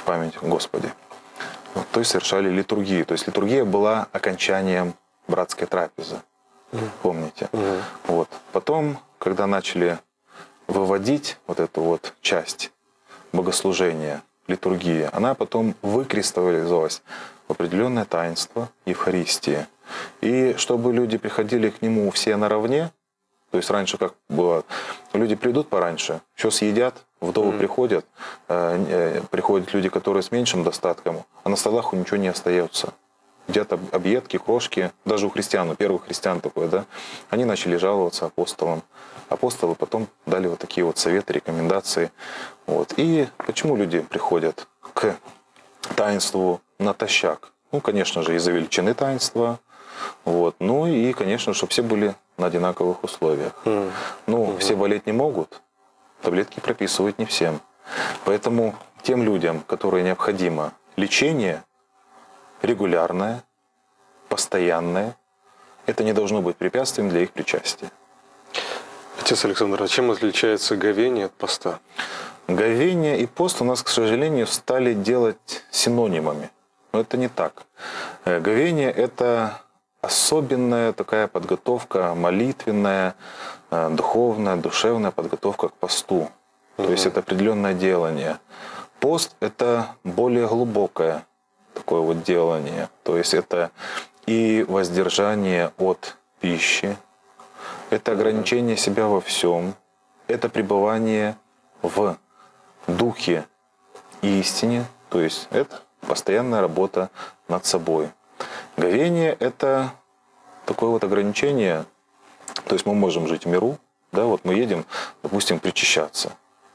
B: в память о Господе. Вот, то есть совершали литургию. То есть литургия была окончанием братской трапезы. Mm. Помните? Mm. Вот. Потом, когда начали выводить вот эту вот часть богослужения, литургии, она потом выкристаллизовалась в определенное таинство Евхаристии. И чтобы люди приходили к нему все наравне, то есть раньше как было, люди придут пораньше, все съедят, вдовы mm. приходят, э, э, приходят люди, которые с меньшим достатком, а на столах у ничего не остается. Едят объедки, крошки, даже у христиан, у первых христиан такое, да, они начали жаловаться апостолам. Апостолы потом дали вот такие вот советы, рекомендации. Вот. И почему люди приходят к таинству натощак? Ну, конечно же, из-за величины таинства. Вот. Ну и, конечно, чтобы все были на одинаковых условиях. Mm. Ну, mm-hmm. все болеть не могут, таблетки прописывают не всем. Поэтому тем людям, которые необходимо лечение регулярное, постоянное, это не должно быть препятствием для их причастия.
A: Отец Александр, а чем отличается говение от поста?
B: Говение и пост у нас, к сожалению, стали делать синонимами. Но это не так. Говение – это особенная такая подготовка, молитвенная, духовная, душевная подготовка к посту. То есть это определенное делание. Пост – это более глубокое такое вот делание. То есть это и воздержание от пищи, это ограничение себя во всем, это пребывание в духе истине, то есть это постоянная работа над собой. Говение – это такое вот ограничение, то есть мы можем жить в миру, да, вот мы едем, допустим, причащаться.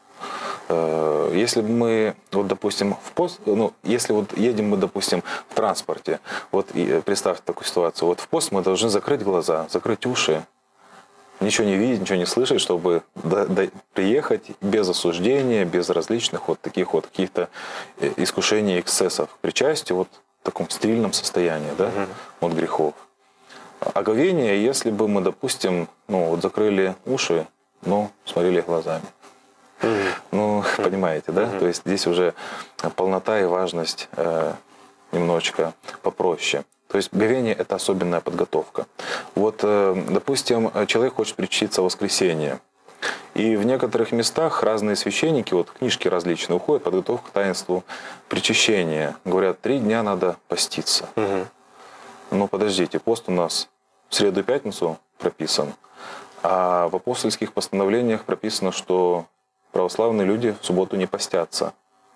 B: Если бы мы, вот, допустим, в пост, ну, если вот едем мы, допустим, в транспорте, вот и представьте такую ситуацию, вот в пост мы должны закрыть глаза, закрыть уши, ничего не видеть, ничего не слышать, чтобы до, до, приехать без осуждения, без различных вот таких вот каких-то искушений, эксцессов к причастию, вот в таком стерильном состоянии, да, mm-hmm. от грехов. А говение, если бы мы, допустим, ну, вот закрыли уши, но смотрели глазами. Mm-hmm. Ну, mm-hmm. понимаете, да? Mm-hmm. То есть здесь уже полнота и важность э, немножечко попроще. То есть говение – это особенная подготовка. Вот, э, допустим, человек хочет причаститься в воскресенье. И в некоторых местах разные священники, вот книжки различные, уходят в подготовку к таинству причащения. Говорят, три дня надо поститься. Mm-hmm. Ну, подождите, пост у нас в среду и пятницу прописан, а в апостольских постановлениях прописано, что православные люди в субботу не постятся.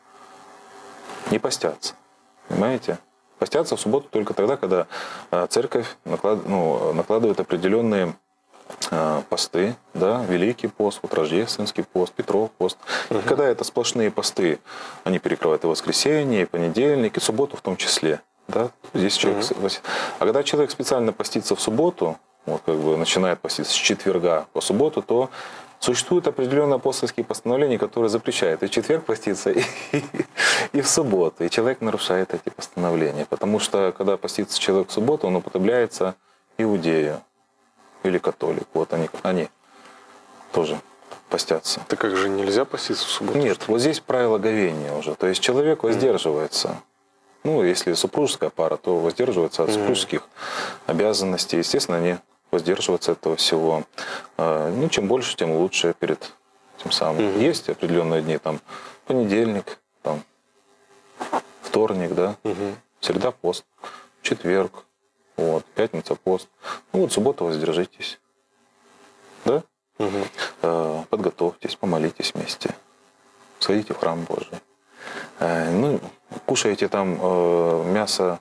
B: Не постятся. Понимаете? Постятся в субботу только тогда, когда церковь наклад... ну, накладывает определенные посты, да, Великий пост, вот Рождественский пост, Петров пост. Угу. И когда это сплошные посты, они перекрывают и воскресенье, и понедельник, и субботу в том числе. Да? Здесь человек... угу. А когда человек специально постится в субботу, вот как бы начинает поститься с четверга по субботу, то существуют определенные апостольские постановления, которые запрещают и в четверг поститься, и, и, и в субботу. И человек нарушает эти постановления. Потому что, когда постится человек в субботу, он употребляется иудею или католик. Вот они, они тоже постятся.
A: Так как же нельзя поститься в субботу?
B: Нет, вот здесь правило говения уже. То есть человек воздерживается. Mm. Ну, если супружеская пара, то воздерживается от mm. супружеских обязанностей. Естественно, они воздерживаться этого всего. Ну, чем больше, тем лучше перед тем самым. Mm-hmm. Есть определенные дни, там, понедельник, там, вторник, да, mm-hmm. среда пост, четверг, вот, пятница пост. Ну, вот субботу воздержитесь, да, mm-hmm. подготовьтесь, помолитесь вместе, сходите в храм Божий. Ну, кушаете там мясо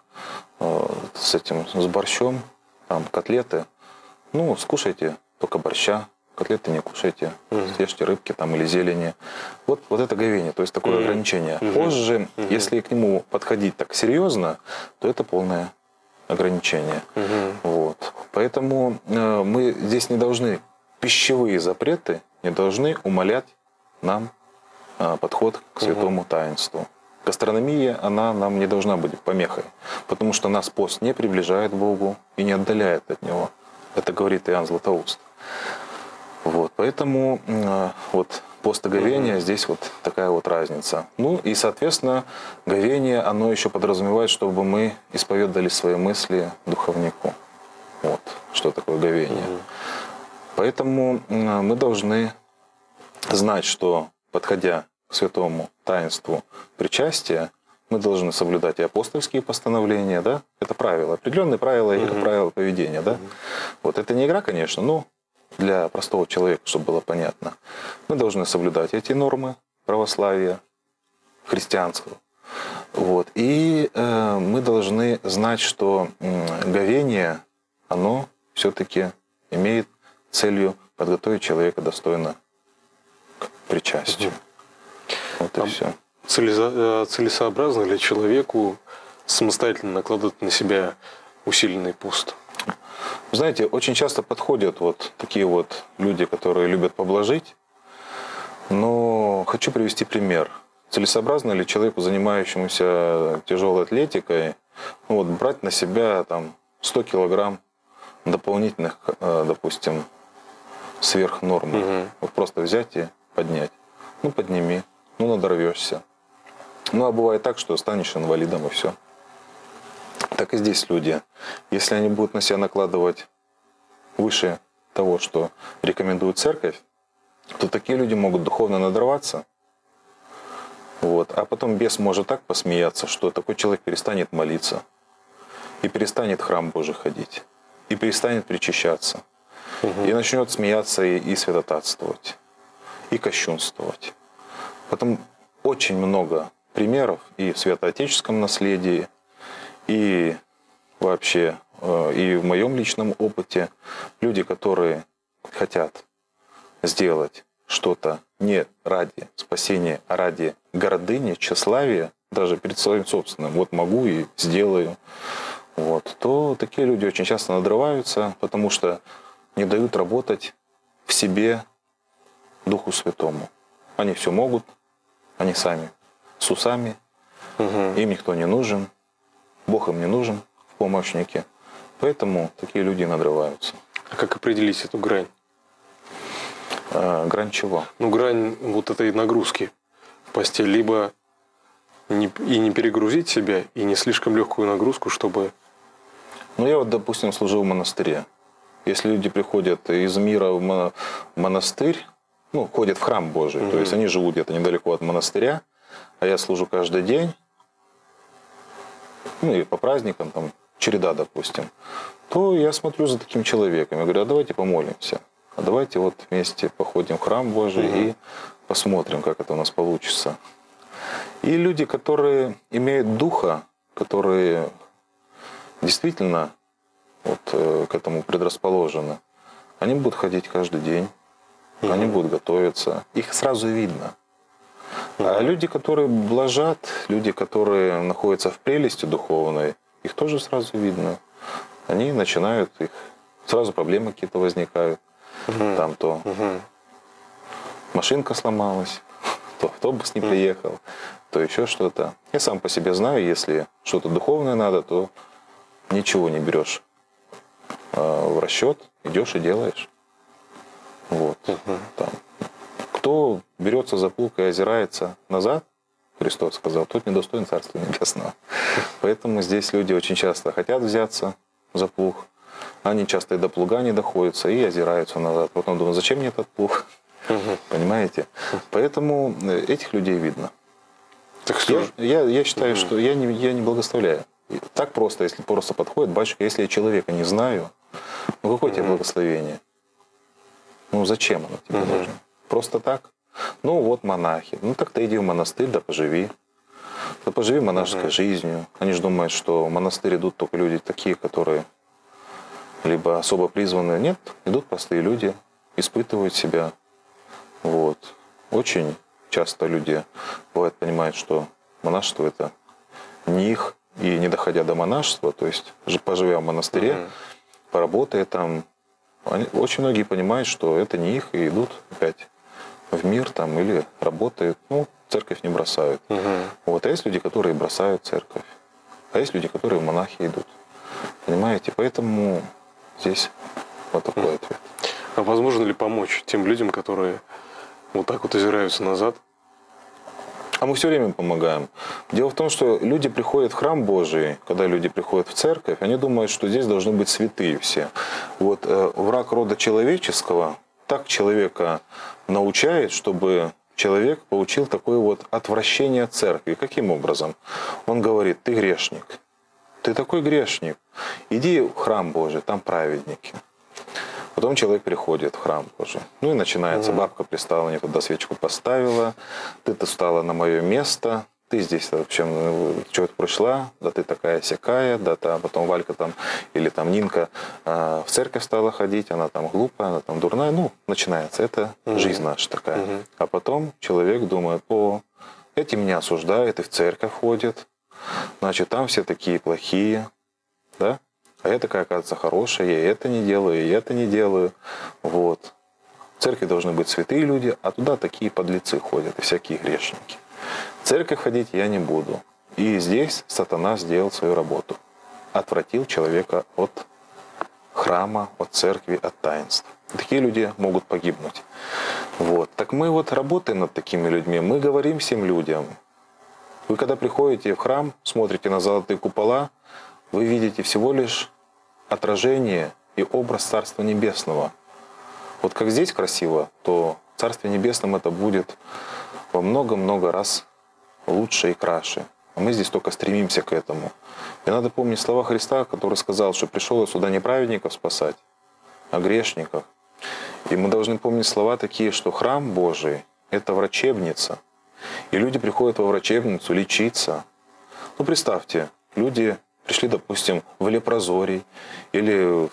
B: с этим, с борщом, там, котлеты. Ну, скушайте только борща, котлеты не кушайте, mm-hmm. съешьте рыбки там или зелени. Вот, вот это говение, то есть такое mm-hmm. ограничение. Mm-hmm. Позже, mm-hmm. если к нему подходить так серьезно, то это полное ограничение. Mm-hmm. Вот. Поэтому э, мы здесь не должны, пищевые запреты не должны умалять нам э, подход к святому mm-hmm. таинству. Гастрономия, она нам не должна быть помехой, потому что нас пост не приближает к Богу и не отдаляет от Него. Это говорит Иоанн Златоуст. Вот, поэтому э, вот Постоговение,
A: Мгм.
B: здесь вот такая вот разница. Ну и, соответственно, говение, оно еще подразумевает, чтобы мы исповедали свои мысли духовнику. Вот, что такое говение.
A: Мгм.
B: Поэтому м, мы должны знать, что, подходя к святому таинству причастия, мы должны соблюдать и апостольские постановления, да, это правила, определенные правила, и это
A: Мгм.
B: правила поведения, да. Вот это не игра, конечно, но для простого человека, чтобы было понятно. Мы должны соблюдать эти нормы православия, христианского. Вот. И э, мы должны знать, что м, говение, оно все-таки имеет целью подготовить человека достойно к причастию. Вот и
A: А
B: все.
A: целеза- э, Целесообразно ли человеку самостоятельно накладывать на себя усиленный пост?
B: Знаете, очень часто подходят вот такие вот люди, которые любят поблажить, но хочу привести пример. Целесообразно ли человеку, занимающемуся тяжелой атлетикой, ну вот, брать на себя там сто килограмм дополнительных, э, допустим, сверх нормы?
A: Мгм.
B: Вот просто взять и поднять. Ну, подними, ну, надорвешься. Ну, а бывает так, что станешь инвалидом и все. Так и здесь люди, если они будут на себя накладывать выше того, что рекомендует церковь, то такие люди могут духовно надорваться. Вот. А потом бес может так посмеяться, что такой человек перестанет молиться, и перестанет в храм Божий ходить, и перестанет причащаться,
A: Мгм.
B: и начнет смеяться и, и святотатствовать, и кощунствовать. Потом очень много примеров и в святоотеческом наследии, и вообще, э, и в моем личном опыте. Люди, которые хотят сделать что-то не ради спасения, а ради гордыни, тщеславия, даже перед своим собственным, вот могу и сделаю, вот, то такие люди очень часто надрываются, потому что не дают работать в себе Духу Святому. Они все могут, они сами с усами,
A: Мгм.
B: им никто не нужен, Бог им не нужен в помощнике, поэтому такие люди надрываются.
A: А как определить эту грань?
B: А, грань чего?
A: Ну, грань вот этой нагрузки в посте. Либо не- и не перегрузить себя, и не слишком легкую нагрузку, чтобы...
B: Ну, я вот, допустим, служил в монастыре. Если люди приходят из мира в мо- монастырь, ну, ходят в храм Божий, то есть они живут где-то недалеко от монастыря, а я служу каждый день, ну, и по праздникам, там, череда, допустим, то я смотрю за таким человеком. Я говорю, а давайте помолимся. А давайте вот вместе походим в храм Божий
A: Мгм.
B: и посмотрим, как это у нас получится. И люди, которые имеют духа, которые действительно вот, э, к этому предрасположены, они будут ходить каждый день, они будут готовиться. Их сразу видно. А люди, которые блажат, люди, которые находятся в прелести духовной, их тоже сразу видно. Они начинают, их сразу проблемы какие-то возникают. Там то
A: Мгм.
B: машинка сломалась, то автобус не приехал, то еще что-то. Я сам по себе знаю, если что-то духовное надо, то ничего не берешь а, в расчет, идешь и делаешь. Вот. Там. Кто берется за плуг и озирается назад, Христос сказал, тот недостоин Царства Небесного. Поэтому здесь люди очень часто хотят взяться за плуг, они часто и до плуга не доходятся и озираются назад. Потом думают, зачем мне этот плуг? Понимаете? Поэтому этих людей видно.
A: Так что
B: Я,
A: же?
B: я, я считаю, что я не, я не благословляю. И так просто, если просто подходит, батюшка, если я человека не знаю, ну какое тебе благословение? Ну зачем оно тебе нужно? Просто так? Ну вот монахи. Ну так ты иди в монастырь, да поживи. Да поживи монашеской жизнью. Они же думают, что в монастырь идут только люди такие, которые либо особо призванные. Нет, идут простые люди, испытывают себя. Вот. Очень часто люди бывает понимают, что монашество это не их, и не доходя до монашества, то есть поживя в монастыре,
A: Мгм.
B: поработая там, они, очень многие понимают, что это не их, и идут опять в мир там или работают, ну, церковь не бросают.
A: Мгм.
B: Вот. А есть люди, которые бросают церковь, а есть люди, которые в монахи идут. Понимаете? Поэтому здесь вот такой ответ.
A: А возможно ли помочь тем людям, которые вот так вот озираются назад.
B: А мы все время помогаем. Дело в том, что люди приходят в храм Божий, когда люди приходят в церковь, они думают, что здесь должны быть святые все. Вот э, враг рода человеческого так человека научает, чтобы человек получил такое вот отвращение от церкви. Каким образом? Он говорит: ты грешник, ты такой грешник, иди в храм Божий, там праведники. Потом человек приходит в храм Божий. Ну и начинается. Бабка пристала, мне туда свечку поставила. Ты-то стала на мое место. Ты здесь вообще что-то пришла. Да ты такая сякая. Да та, потом Валька там или там Нинка э, в церковь стала ходить. Она там глупая, она там дурная. Ну, начинается. Это угу. жизнь наша такая. Угу. А потом человек думает: о, эти меня осуждают и в церковь ходят. Значит, там все такие плохие. Да? А я такая, оказывается, хорошая, я это не делаю, и это не делаю. Вот. В церкви должны быть святые люди, а туда такие подлецы ходят, и всякие грешники. В церковь ходить я не буду. И здесь сатана сделал свою работу. Отвратил человека от храма, от церкви, от таинств. Такие люди могут погибнуть. Вот. Так мы вот работаем над такими людьми, мы говорим всем людям. Вы когда приходите в храм, смотрите на золотые купола, вы видите всего лишь отражение и образ Царства Небесного. Вот как здесь красиво, то в Царстве Небесном это будет во много-много раз лучше и краше. А мы здесь только стремимся к этому. И надо помнить слова Христа, который сказал, что пришел я сюда не праведников спасать, а грешников. И мы должны помнить слова такие, что храм Божий — это врачебница. И люди приходят во врачебницу лечиться. Ну, представьте, люди пришли, допустим, в лепрозорий или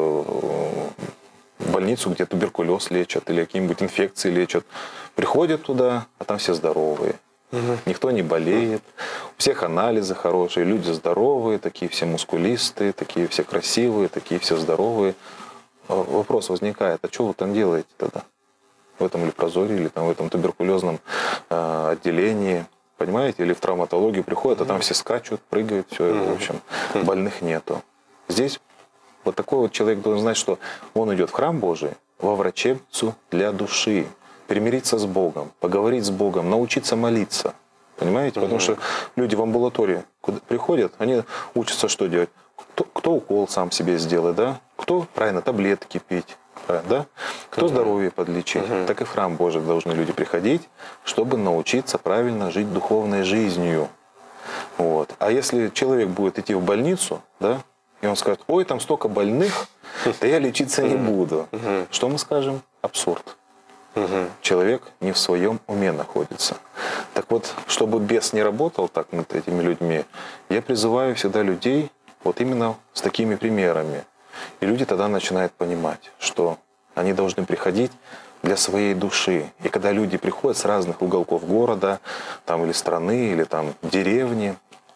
B: в больницу, где туберкулез лечат или какие-нибудь инфекции лечат. Приходят туда, а там все здоровые. Угу. Никто не болеет. У всех анализы хорошие, люди здоровые, такие все мускулистые, такие все красивые, такие все здоровые. Вопрос возникает: а что вы там делаете тогда? В этом лепрозории или там в этом туберкулезном э, отделении? Понимаете? Или в травматологию приходят, а там все скачут, прыгают, все, в общем, больных нету. Здесь вот такой вот человек должен знать, что он идет в храм Божий, во врачебницу для души, примириться с Богом, поговорить с Богом, научиться молиться. Понимаете? Потому что люди в амбулатории куда приходят, они учатся что делать? Кто, кто укол сам себе сделает, да? Кто, правильно, таблетки пить. Да? Кто угу. здоровье подлечить, угу. так и в храм Божий должны люди приходить, чтобы научиться правильно жить духовной жизнью. Вот. А если человек будет идти в больницу, да, и он скажет: ой, там столько больных, да я лечиться не буду. Угу. Что мы скажем? Абсурд. Угу. Человек не в своем уме находится. Так вот, чтобы бес не работал так над этими людьми, я призываю всегда людей вот именно с такими примерами. И люди тогда начинают понимать, что они должны приходить для своей души. И когда люди приходят с разных уголков города, там, или страны, или там, деревни,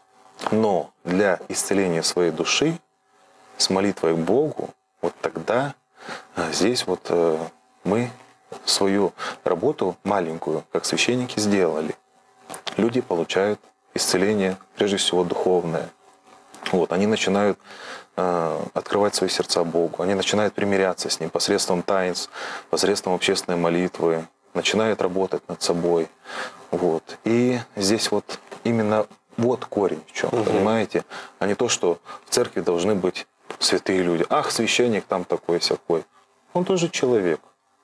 B: но для исцеления своей души, с молитвой к Богу, вот тогда здесь вот мы свою работу маленькую, как священники, сделали. Люди получают исцеление, прежде всего, духовное. Вот, они начинают э, открывать свои сердца Богу, они начинают примиряться с Ним посредством таинств, посредством общественной молитвы, начинают работать над собой. Вот. И здесь вот именно вот корень в чем, угу. понимаете? А не то, что в церкви должны быть святые люди. Ах, священник там такой-сякой. Он тоже человек.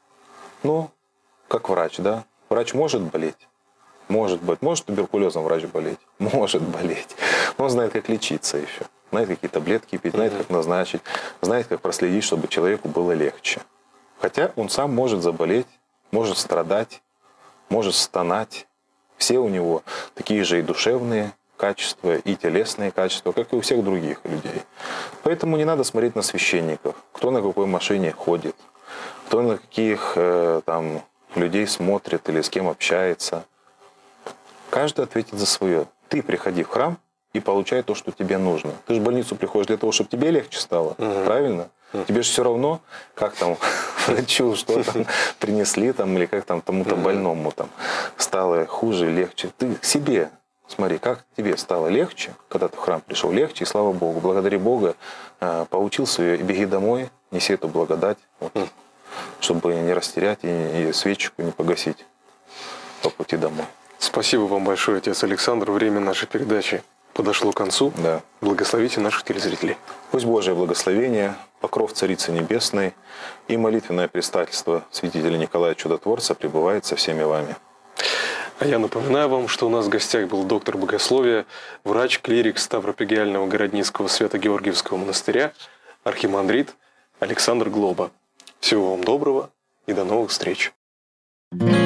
B: Ну, как врач, да? Врач может болеть? Может быть. Может туберкулезом врач болеть? Может болеть. Но он знает, как лечиться еще. Знает, какие таблетки пить, знает, как назначить, знает, как проследить, чтобы человеку было легче. Хотя он сам может заболеть, может страдать, может стонать. Все у него такие же и душевные качества, и телесные качества, как и у всех других людей. Поэтому не надо смотреть на священников, кто на какой машине ходит, кто на каких э, там людей смотрит или с кем общается. Каждый ответит за свое. Ты приходи в храм и получай то, что тебе нужно. Ты же в больницу приходишь для того, чтобы тебе легче стало. Угу. Правильно? Угу. Тебе же все равно, как там врачу, что там принесли, там, или как там тому-то угу. больному там стало хуже, легче. Ты к себе смотри, как тебе стало легче, когда ты в храм пришел, легче, и слава Богу. Благодари Бога, получил свое, и беги домой, неси эту благодать. Вот. чтобы не растерять и, и свечку не погасить по пути домой.
A: Спасибо вам большое, отец Александр. Время нашей передачи подошло к концу.
B: Да.
A: Благословите наших телезрителей.
B: Пусть Божие благословение, покров Царицы Небесной и молитвенное предстательство святителя Николая Чудотворца пребывает со всеми вами.
A: А я напоминаю вам, что у нас в гостях был доктор богословия, врач-клирик Ставропигиального Городницкого Свято-Георгиевского монастыря, архимандрит Александр Глоба. Всего вам доброго и до новых встреч.
C: Thank you.